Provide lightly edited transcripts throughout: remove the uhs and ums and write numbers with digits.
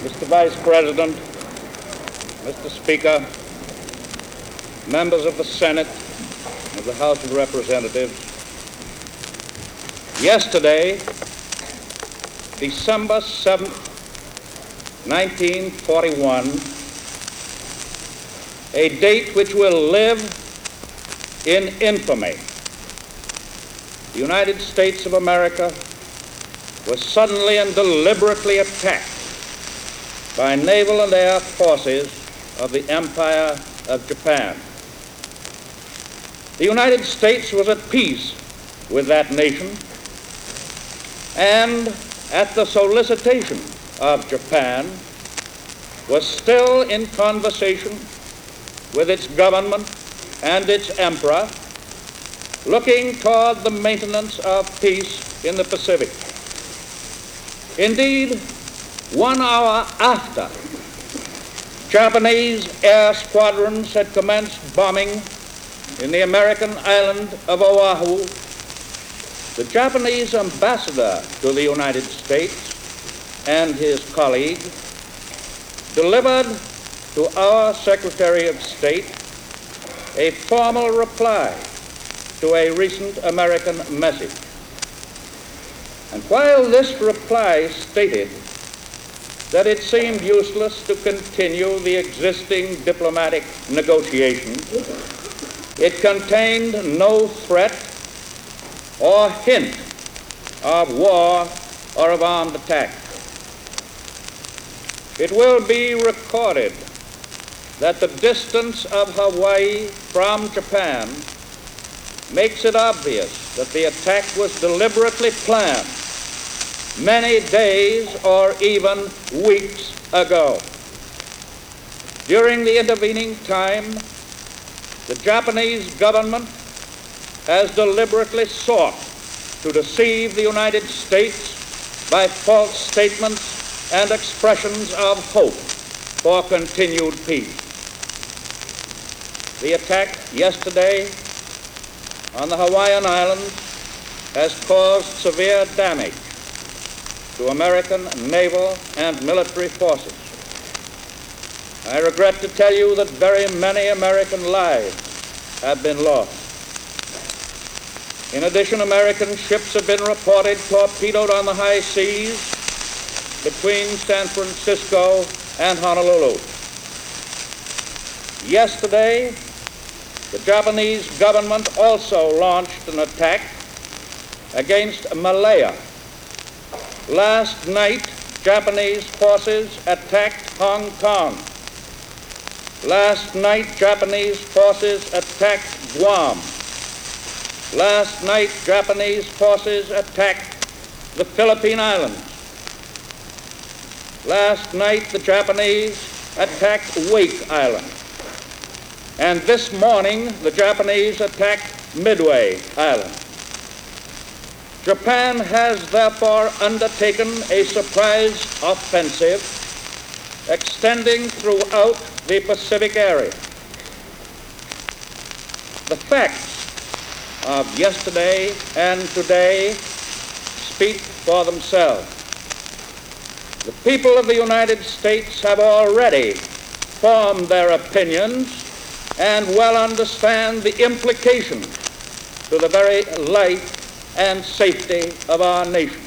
Mr. Vice President, Mr. Speaker, members of the Senate, of the House of Representatives, yesterday, December 7th, 1941, a date which will live in infamy, the United States of America was suddenly and deliberately attacked by naval and air forces of the Empire of Japan. The United States was at peace with that nation, and at the solicitation of Japan, was still in conversation with its government and its emperor, looking toward the maintenance of peace in the Pacific. Indeed, 1 hour after Japanese air squadrons had commenced bombing in the American island of Oahu, the Japanese ambassador to the United States and his colleague delivered to our Secretary of State a formal reply to a recent American message. And while this reply stated that it seemed useless to continue the existing diplomatic negotiations, it contained no threat or hint of war or of armed attack. It will be recorded that the distance of Hawaii from Japan makes it obvious that the attack was deliberately planned many days or even weeks ago. During the intervening time, the Japanese government has deliberately sought to deceive the United States by false statements and expressions of hope for continued peace. The attack yesterday on the Hawaiian Islands has caused severe damage to American naval and military forces. I regret to tell you that very many American lives have been lost. In addition, American ships have been reported torpedoed on the high seas between San Francisco and Honolulu. Yesterday, the Japanese government also launched an attack against Malaya. Last night, Japanese forces attacked Hong Kong. Last night, Japanese forces attacked Guam. Last night, Japanese forces attacked the Philippine Islands. Last night, the Japanese attacked Wake Island. And this morning, the Japanese attacked Midway Island. Japan has therefore undertaken a surprise offensive extending throughout the Pacific area. The facts of yesterday and today speak for themselves. The people of the United States have already formed their opinions and well understand the implications to the very life and safety of our nation.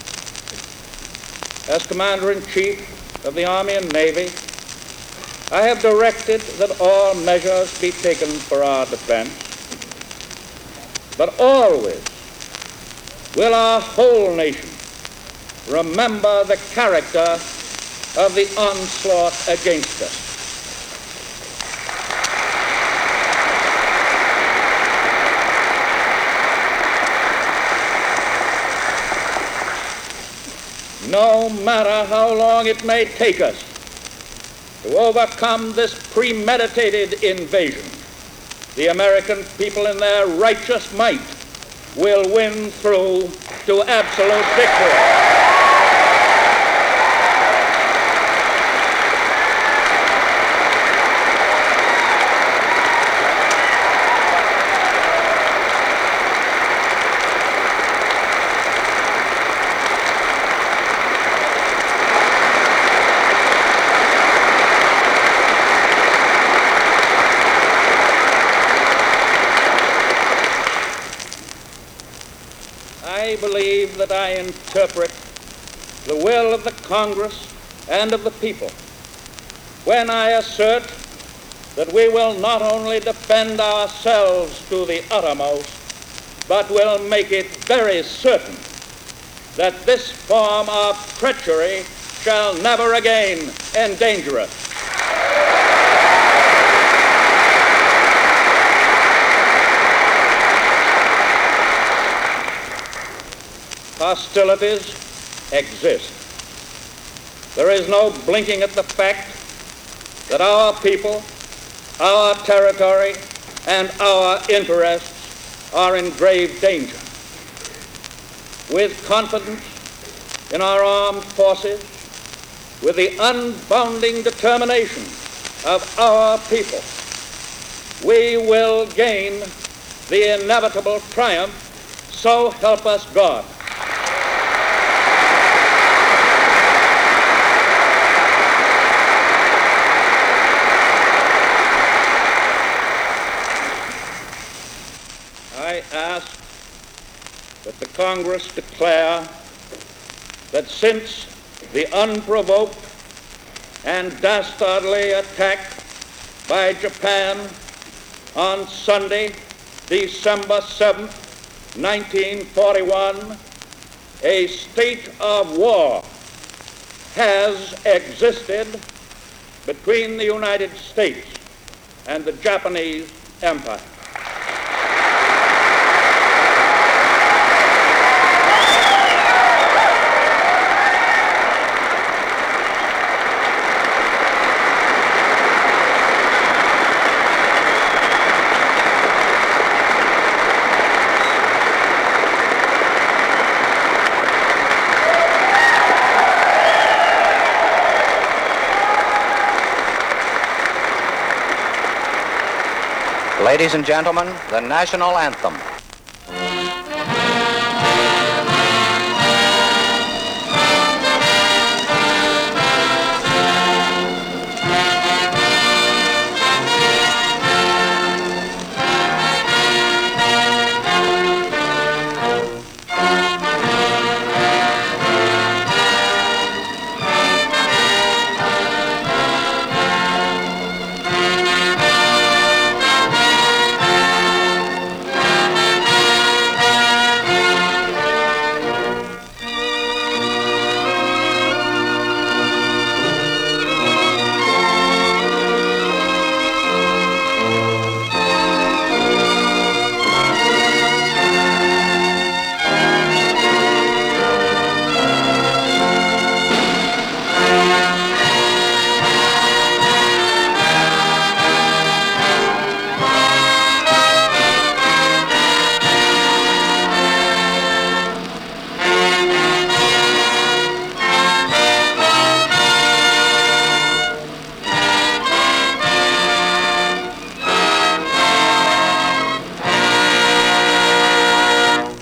As Commander-in-Chief of the Army and Navy, I have directed that all measures be taken for our defense, but always will our whole nation remember the character of the onslaught against us. No matter how long it may take us to overcome this premeditated invasion, the American people in their righteous might will win through to absolute victory. believe that I interpret the will of the Congress and of the people when I assert that we will not only defend ourselves to the uttermost, but will make it very certain that this form of treachery shall never again endanger us. Hostilities exist. There is no blinking at the fact that our people, our territory, and our interests are in grave danger. With confidence in our armed forces, with the unbounding determination of our people, we will gain the inevitable triumph, so help us God. I ask that the Congress declare that since the unprovoked and dastardly attack by Japan on Sunday, December 7th, 1941, a state of war has existed between the United States and the Japanese Empire. Ladies and gentlemen, the national anthem.